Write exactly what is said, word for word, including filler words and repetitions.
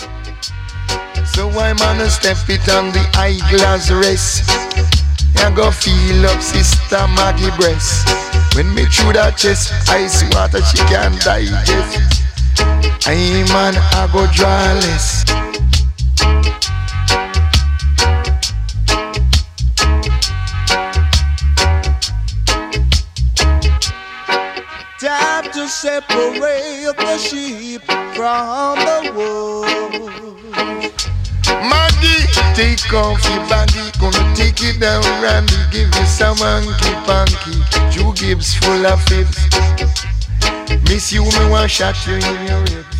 So I'm gonna step it on the eyeglass rest. I go feel up Sister Maggie breast. When me through that chest, ice water she can digest. I man I go draw less. Time to separate the sheep from the wolves. Maggie, take off your baggy, gonna take it down, Randy. Give you some hanky panky. Two Gibbs full of fibs. Miss you, me want shot you in your ribs.